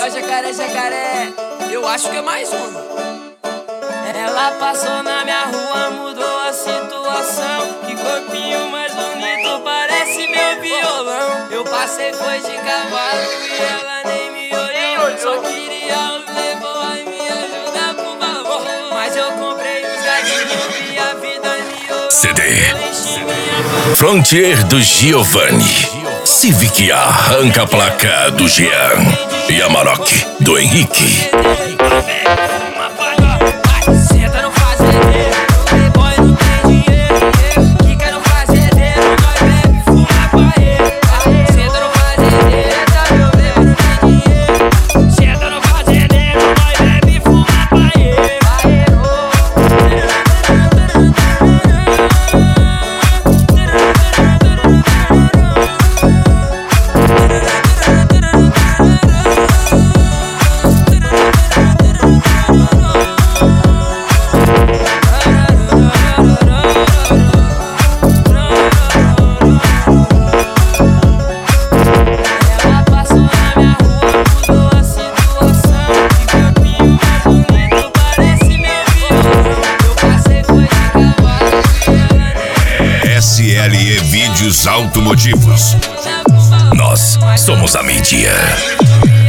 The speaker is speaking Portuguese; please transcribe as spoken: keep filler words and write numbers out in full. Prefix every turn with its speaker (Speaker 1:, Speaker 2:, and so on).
Speaker 1: É o jacaré, jacaré. Eu acho que é mais uma.
Speaker 2: Ela passou na minha rua, mudou a situação. Que corpinho mais bonito, parece meu violão. Eu passei, foi de cavalo e ela nem me olhou. Só queria o playboy, me ajuda por favor. Mas eu comprei os gatinhos e a vida me olhou.
Speaker 3: C D Frontier do Giovanni, Civic Arranca a Placa do Jean e Amarok do Henrique.
Speaker 2: Senta no fazendeiro, playboy não tem dinheiro. Quica no fazendeiro, nós bebe, fuma paeiro. Senta no fazendeiro, meu bebo não tem dinheiro. Senta no fazendeiro, nós bebe, fuma paeiro.
Speaker 3: S L E Vídeos Automotivos. Nós somos a mídia.